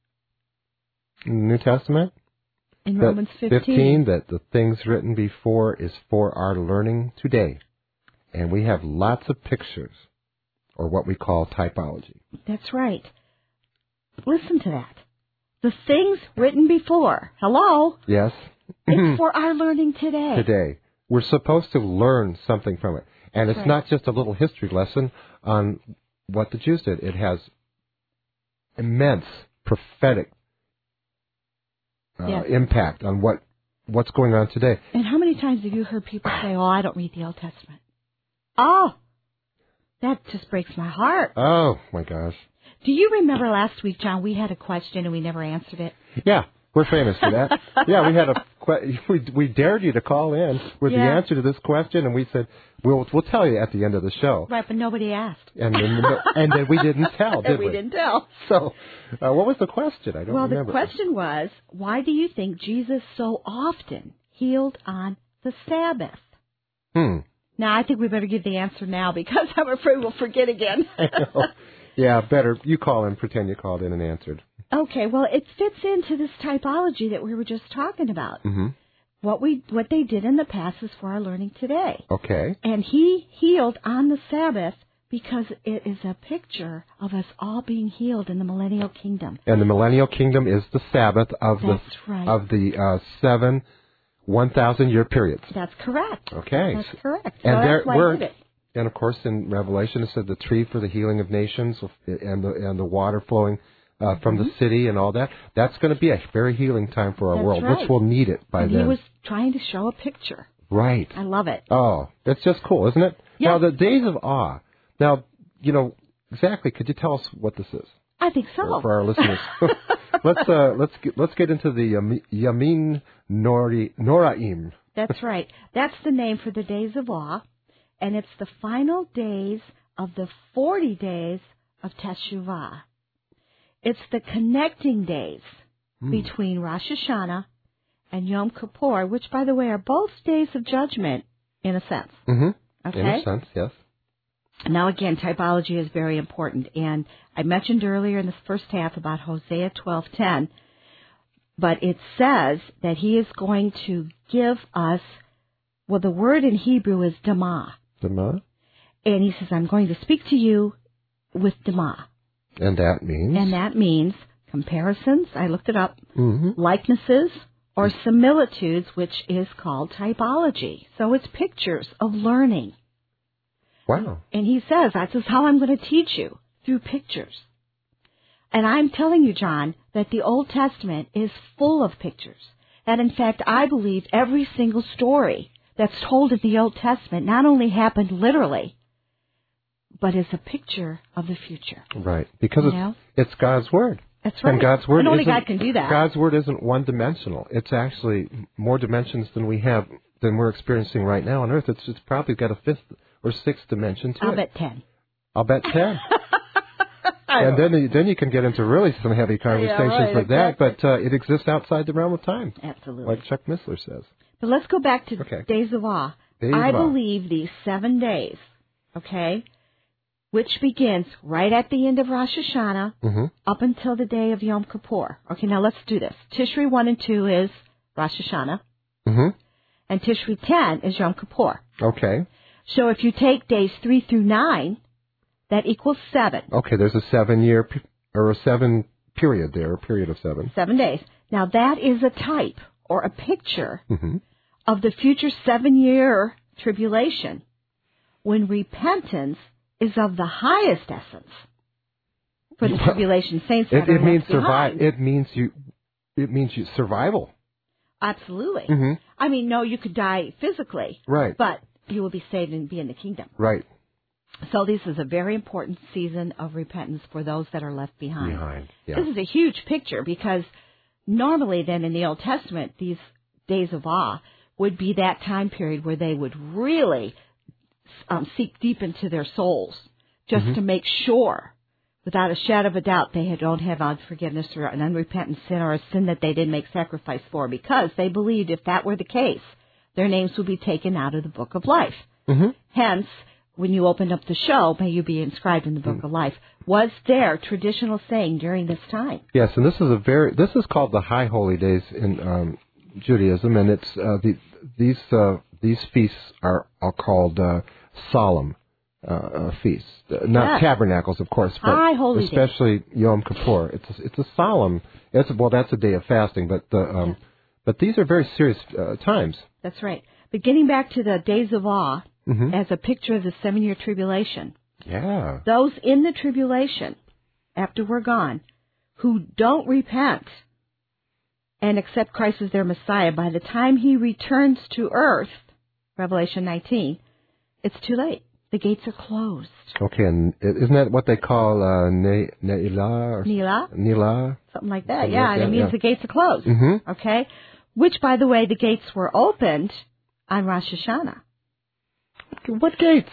in the New Testament? In That Romans fifteen. that the things written before is for our learning today. And we have lots of pictures, or what we call typology. That's right. Listen to that. The things written before. Hello? Yes? It's for our learning today. Today. We're supposed to learn something from it. And it's Right. not just a little history lesson on what the Jews did. It has immense prophetic uh, Yes. impact on what what's going on today. And how many times have you heard people say, oh, I don't read the Old Testament? Oh, that just breaks my heart. Oh, my gosh. Do you remember last week, John, we had a question and we never answered it? Yeah, we're famous for that. Yeah, we had a que- we, we dared you to call in with the Yeah. answer to this question, and we said we'll we'll tell you at the end of the show. Right, but nobody asked. And then, and then we didn't tell, did And we we? didn't tell. So, uh, what was the question? I don't Well, remember. the question was, why do you think Jesus so often healed on the Sabbath? Hmm. Now, I think we better give the answer now because I'm afraid we'll forget again. I know. Yeah, better. You call in, pretend you called in and answered. Okay, well, it fits into this typology that we were just talking about. Mm-hmm. What we what they did in the past is for our learning today. Okay. And he healed on the Sabbath because it is a picture of us all being healed in the millennial kingdom. And the millennial kingdom is the Sabbath of That's the right. of the uh, seven one thousand year periods. That's correct. Okay. That's correct. So And there that's why I we're did it. and of course in Revelation it said the tree for the healing of nations and the and the water flowing uh, from Mm-hmm. the city and all that. That's going to be a very healing time for our That's world, right. which will need it by and then. he was trying to show a picture. Right. I love it. Oh, it's just cool, isn't it? Yeah. Now the days of awe. Now, you know, exactly. Could you tell us what this is I think so. for, for our listeners? let's uh, let's get, let's get into the Yam- Yamin Nori, Noraim. That's right. That's the name for the days of awe, and it's the final days of the forty days of Teshuvah. It's the connecting days Hmm. between Rosh Hashanah and Yom Kippur, which, by the way, are both days of judgment in a sense. Mm-hmm. Okay? In a sense, yes. Now, again, typology is very important, and I mentioned earlier in the first half about Hosea twelve ten, but it says that he is going to give us, well, the word in Hebrew is Dama, Dema. and he says, I'm going to speak to you with Dama, And that means? and that means comparisons, I looked it up, Mm-hmm. likenesses, or similitudes, which is called typology. So it's pictures of learning. Wow. And he says, this is how I'm going to teach you, through pictures. And I'm telling you, John, that the Old Testament is full of pictures. And in fact, I believe every single story that's told in the Old Testament not only happened literally, but is a picture of the future. Right. Because You it's, know? it's God's Word. That's right. And God's Word And only isn't- God can do that. God's Word isn't one-dimensional. It's actually more dimensions than we have, than we're experiencing right now on Earth. It's, it's probably got a fifth or sixth dimension to I'll it. bet ten. I'll bet ten. And then you, then you can get into really some heavy conversations right, with exactly. that, but uh, it exists outside the realm of time, Absolutely. like Chuck Missler says. But let's go back to Okay. Days of Awe. Days I of Awe. believe these seven days, okay, which begins right at the end of Rosh Hashanah Mm-hmm. up until the day of Yom Kippur. Okay, now let's do this. Tishri one and two is Rosh Hashanah, Mm-hmm. and Tishri ten is Yom Kippur. Okay. So if you take days three through nine, that equals seven. Okay, there's a seven-year, p- or a seven period there, a period of seven. Seven days. Now that is a type or a picture Mm-hmm. of the future seven-year tribulation when repentance is of the highest essence for the tribulation saints that It, are it means left survive. behind. It means you. It means you survival. Absolutely. Mm-hmm. I mean, no, you could die physically, Right. but you will be saved and be in the kingdom. Right. So this is a very important season of repentance for those that are left behind. Behind. Yeah. This is a huge picture because normally then in the Old Testament, these days of awe would be that time period where they would really um, seek deep into their souls just Mhm. to make sure, without a shadow of a doubt, they don't have unforgiveness or an unrepentant sin or a sin that they didn't make sacrifice for, because they believed if that were the case, their names would be taken out of the book of life. Mm-hmm. Hence, when you opened up the show, may you be inscribed in the book of life, was their traditional saying during this time. Yes, and this is a very. This is called the High Holy Days in um, Judaism, and it's uh, the, these uh, these feasts are, are called uh, solemn uh, uh, feasts, uh, not Yes. tabernacles, of course, but High Holy especially Yom Kippur. It's a, it's a solemn. It's a, well, that's a day of fasting, but the um, Yeah. but these are very serious uh, times. That's right. But getting back to the days of awe Mm-hmm. as a picture of the seven-year tribulation, Yeah. those in the tribulation, after we're gone, who don't repent and accept Christ as their Messiah, by the time he returns to earth, Revelation nineteen, it's too late. The gates are closed. Okay, and isn't that what they call uh, ne- Ne'ilah? Or Nila? Nila? Something like that. Something yeah, like and it that, means yeah. the gates are closed. Mm-hmm. Okay? which, by the way, the gates were opened on Rosh Hashanah. What gates?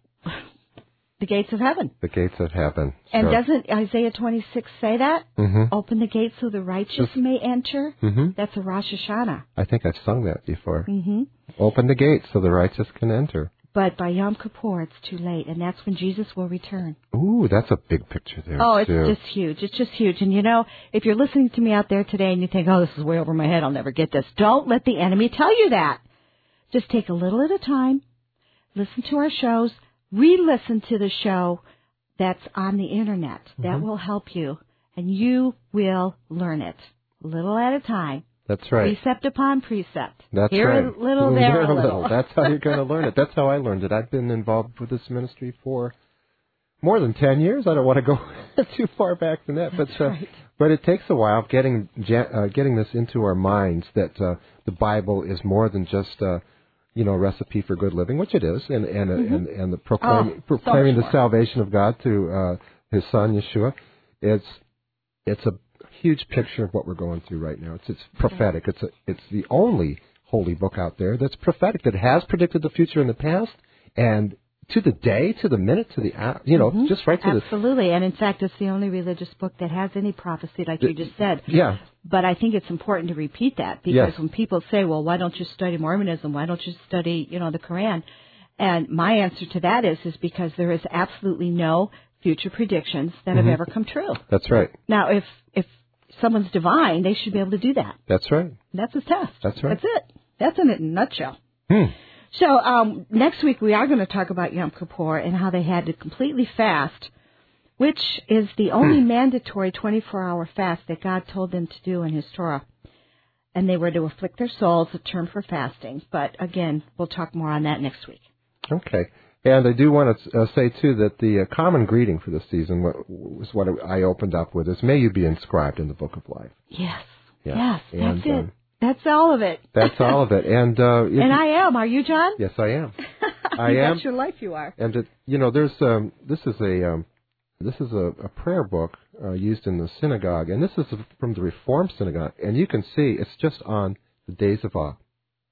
The gates of heaven. The gates of heaven. And Sure. doesn't Isaiah twenty-six say that? Mm-hmm. Open the gates so the righteous Just- may enter? Mm-hmm. That's a Rosh Hashanah. I think I've sung that before. Mm-hmm. Open the gates so the righteous can enter. But by Yom Kippur, it's too late, and that's when Jesus will return. Ooh, that's a big picture there, Oh, it's too. just huge. It's just huge. And, you know, if you're listening to me out there today and you think, oh, this is way over my head, I'll never get this, don't let the enemy tell you that. Just take a little at a time, listen to our shows, re-listen to the show that's on the Internet. Mm-hmm. That will help you, and you will learn it, little at a time. That's right. Precept upon precept. That's Here right. a little, there a little. That's how you're going to learn it. That's how I learned it. I've been involved with this ministry for more than ten years. I don't want to go too far back than that, That's but uh, right. but it takes a while getting uh, getting this into our minds that uh, the Bible is more than just uh, you know a recipe for good living, which it is, and and mm-hmm. and, and the proclaiming oh, proclaiming so the salvation of God through uh, His Son Yeshua. It's it's a huge picture of what we're going through right now. It's it's prophetic. It's a, it's the only holy book out there that's prophetic, that has predicted the future in the past, and to the day, to the minute, to the hour, you know, mm-hmm. just right to Absolutely. the... Absolutely, and in fact, it's the only religious book that has any prophecy, like you just said. Yeah. But I think it's important to repeat that, because yes. when people say, well, why don't you study Mormonism? Why don't you study, you know, the Quran? And my answer to that is, is because there is absolutely no future predictions that mm-hmm. have ever come true. That's right. Now, if if someone's divine, they should be able to do that. That's right. That's a test. That's right. That's it. That's in it in a nutshell. Hmm. So um, next week we are going to talk about Yom Kippur and how they had to completely fast, which is the only mandatory twenty-four hour fast that God told them to do in His Torah. And they were to afflict their souls, a term for fasting. But again, we'll talk more on that next week. Okay. And I do want to uh, say, too, that the uh, common greeting for this season was what I opened up with is, may you be inscribed in the book of life. Yes. Yeah. Yes, and, that's it. Um, that's all of it. That's all of it. And uh, if and I am. Are you, John? Yes, I am. I you am. bet your life you are. And, it, you know, there's um, this is a um, this is a, a prayer book uh, used in the synagogue, and this is from the Reformed synagogue, and you can see it's just on the days of awe.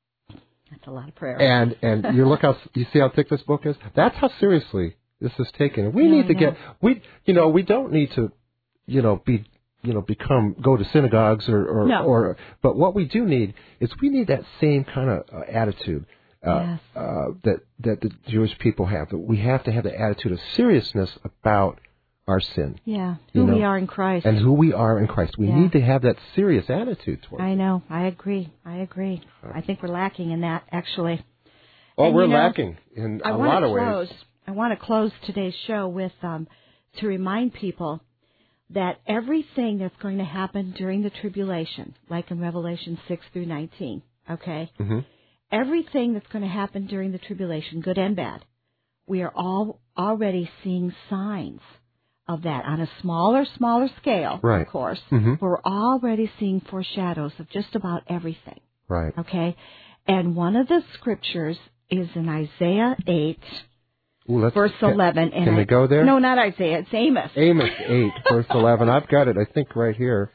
That's a lot of prayer. And and you look how you see how thick this book is. That's how seriously this is taken. We yeah, need to know. get we you know we don't need to you know be you know become go to synagogues or or, no. or but what we do need is we need that same kind of uh, attitude uh, yes. uh, that that the Jewish people have. That we have to have the attitude of seriousness about our sin. Yeah, who you know, we are in Christ. And who we are in Christ. We yeah. need to have that serious attitude towards I know. I agree. I agree. I think we're lacking in that, actually. Oh, and, we're you know, lacking in I a want lot to of close, ways. I want to close today's show with um, to remind people that everything that's going to happen during the tribulation, like in Revelation six through nineteen, okay? Mm-hmm. Everything that's going to happen during the tribulation, good and bad, we are all already seeing signs of that on a smaller, smaller scale, right. of course. Mm-hmm. We're already seeing foreshadows of just about everything. Right. Okay? And one of the scriptures is in Isaiah eight, Ooh, let's, verse can, eleven. And can I, we go there? No, not Isaiah. It's Amos. Amos eight, verse eleven. I've got it, I think, right here.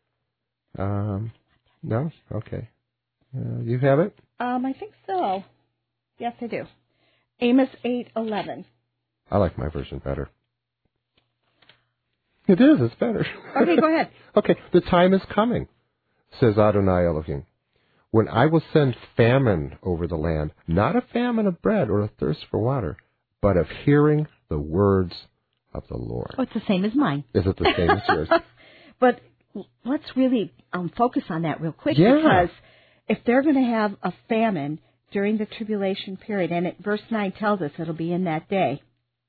Um, no? Okay. Uh, you have it? Um, I think so. Yes, I do. Amos eight eleven. I like my version better. It is. It's better. Okay, go ahead. Okay. The time is coming, says Adonai Elohim, when I will send famine over the land, not a famine of bread or a thirst for water, but of hearing the words of the Lord. Oh, it's the same as mine. Is it the same as yours? But let's really um, focus on that real quick, yeah. because if they're going to have a famine during the tribulation period, and it, verse nine tells us it'll be in that day,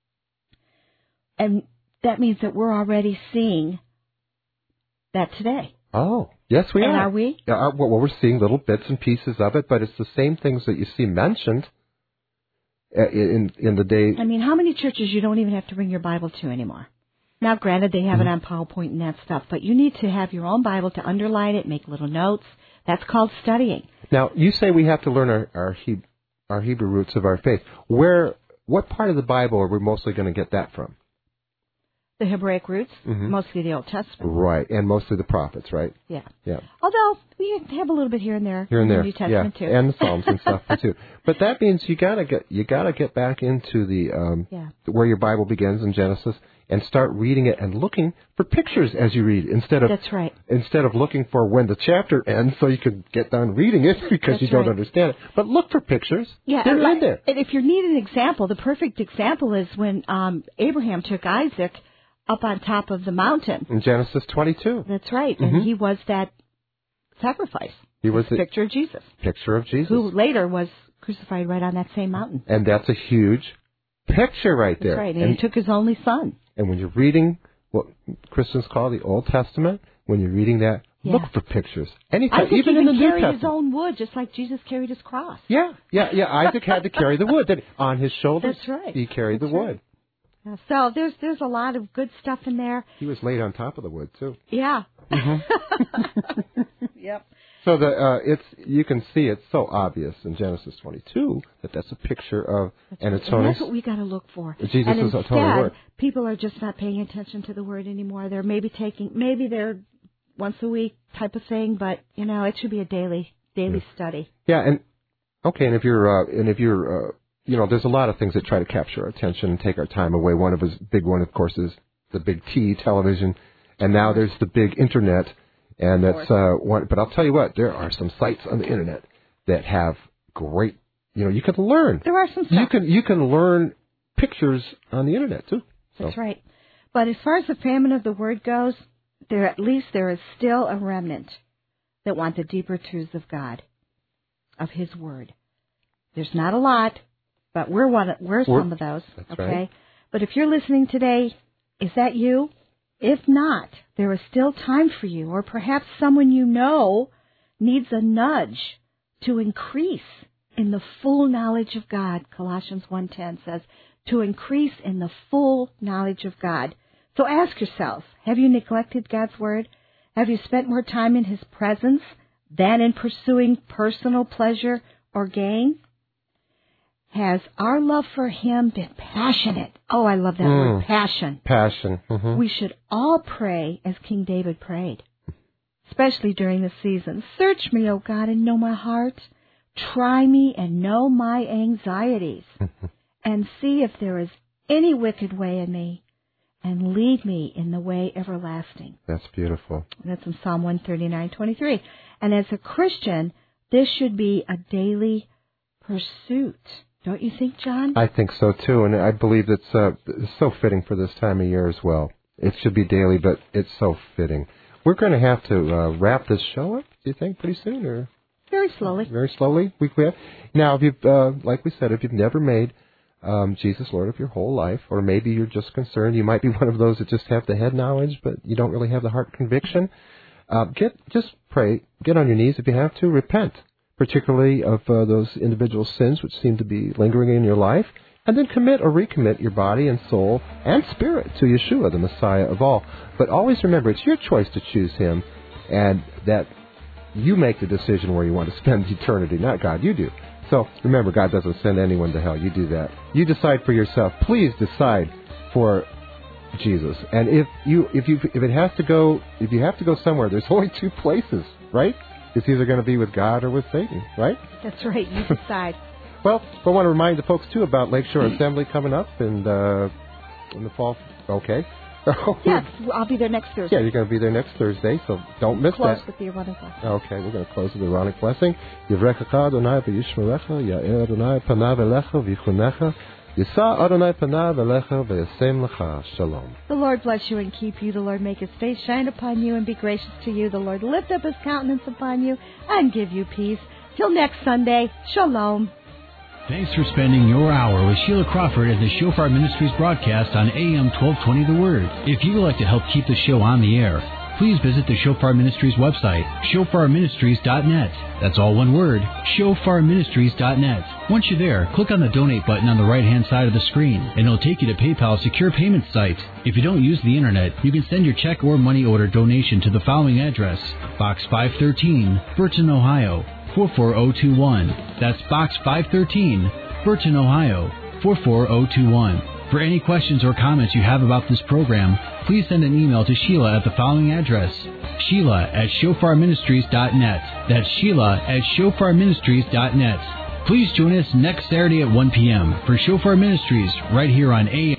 and that means that we're already seeing that today. Oh, yes, we and are. are we? Yeah, well, we're seeing little bits and pieces of it, but it's the same things that you see mentioned in in the day. I mean, how many churches you don't even have to bring your Bible to anymore? Now, granted, they have mm-hmm. it on PowerPoint and that stuff, but you need to have your own Bible to underline it, make little notes. That's called studying. Now, you say we have to learn our our, he, our Hebrew roots of our faith. Where, what part of the Bible are we mostly going to get that from? the Hebraic roots, Mhm. mostly the Old Testament. Right, and mostly the prophets, right? Yeah. Yeah. Although we have a little bit here and there Here and in there, the New Testament yeah, too. and the Psalms and stuff too. But that means you gotta get you gotta get back into the um, Yeah. where your Bible begins in Genesis and start reading it and looking for pictures as you read instead of That's right. instead of looking for when the chapter ends so you can get done reading it because That's you don't right. understand it. But look for pictures. Yeah, They're and, in like- there. and if you need an example, the perfect example is when um, Abraham took Isaac up on top of the mountain. In Genesis twenty-two, That's right, Mhm. and he was that sacrifice. he was the the picture of Jesus, picture of Jesus, who later was crucified right on that same mountain. and that's a huge picture right That's there. right, and, and, he took his only son. and when you're reading what Christians call the Old Testament, when you're reading that, Yeah. look for pictures. Anytime, Isaac even in the New carried Testament. his own wood, just like Jesus carried his cross. Yeah, yeah, yeah. Isaac had to carry the wood didn't he? On his shoulders. That's right. He carried That's the right. wood. Yeah, so there's there's a lot of good stuff in there. He was laid on top of the wood too. Yeah. Mm-hmm. Yep. So the uh, it's you can see it's so obvious in Genesis twenty-two that that's a picture of an And atoning. that's what we got to look for. Jesus' and atoning instead, work. people are just not paying attention to the word anymore. They're maybe taking, maybe they're once a week type of thing, but you know, it should be a daily, daily Yeah. study. Yeah, and okay, and if you're uh, and if you're uh, you know, there's a lot of things that try to capture our attention and take our time away. One of his big one, of course, is the big T, television, and now there's the big internet, and that's uh, one. But I'll tell you what, there are some sites on the internet that have great, you know, you can learn. There are some stuff. You can you can learn pictures on the internet too. So. That's right. But as far as the famine of the word goes, there at least there is still a remnant that want the deeper truths of God, of His word. There's not a lot, but we're one. We're, We're- some of those. that's okay. right. But if you're listening today, is that you? If not, there is still time for you, or perhaps someone you know needs a nudge to increase in the full knowledge of God. Colossians one ten says, to increase in the full knowledge of God. So ask yourself, have you neglected God's word? Have you spent more time in His presence than in pursuing personal pleasure or gain? Has our love for Him been passionate? Oh, I love that Mm. word, passion. Passion. Mm-hmm. We should all pray as King David prayed, especially during the season. Search me, O God, and know my heart. Try me and know my anxieties, and see if there is any wicked way in me, and lead me in the way everlasting. That's beautiful. That's in Psalm one thirty-nine twenty-three. And as a Christian, this should be a daily pursuit. Don't you think, John? I think so too, and I believe it's, uh, it's so fitting for this time of year as well. It should be daily, but it's so fitting. We're going to have to uh, wrap this show up. Do you think pretty soon, or Very slowly. very slowly? We we have. Now, if you've, uh, like we said, if you've never made um, Jesus Lord of your whole life, or maybe you're just concerned, you might be one of those that just have the head knowledge, but you don't really have the heart conviction. Uh, get just pray, get on your knees if you have to, repent, particularly of uh, those individual sins which seem to be lingering in your life, and then commit or recommit your body and soul and spirit to Yeshua, the Messiah of all. But always remember, it's your choice to choose Him, and that you make the decision where you want to spend eternity, not God. You do. So remember, God doesn't send anyone to hell. You do that. You decide for yourself. Please decide for Jesus. And if you if you if it has to go if you have to go somewhere, there's only two places, right? It's either going to be with God or with Satan, right? That's right. You decide. Well, I want to remind the folks too about Lakeshore Assembly coming up and uh, in the fall. Okay. Yes, I'll be there next Thursday. Yeah, you're going to be there next Thursday, so don't miss Close that. with the Ironic blessing. Okay, we're going to close with the Ironic blessing. Yivrechacha Adonai v'yishmerecha, Ya'er Adonai panav elecha v'yichunecha, Yisa Adonai panav elecha v'yasem lecha. Shalom. The Lord bless you and keep you. The Lord make His face shine upon you and be gracious to you. The Lord lift up His countenance upon you and give you peace. Till next Sunday, Shalom. Thanks for spending your hour with Sheila Crawford at the Shofar Ministries broadcast on A M twelve twenty The Word. If you would like to help keep the show on the air, please visit the Shofar Ministries website, shofar ministries dot net. That's all one word, shofar ministries dot net. Once you're there, click on the donate button on the right-hand side of the screen, and it'll take you to PayPal's secure payment site. If you don't use the internet, you can send your check or money order donation to the following address, Box five thirteen, Burton, Ohio, four four zero two one. That's Box five thirteen, Burton, Ohio, four four zero two one. For any questions or comments you have about this program, please send an email to Sheila at the following address, Sheila at shofar ministries dot net. That's Sheila at shofar ministries dot net. Please join us next Saturday at one p.m. for Shofar Ministries right here on A M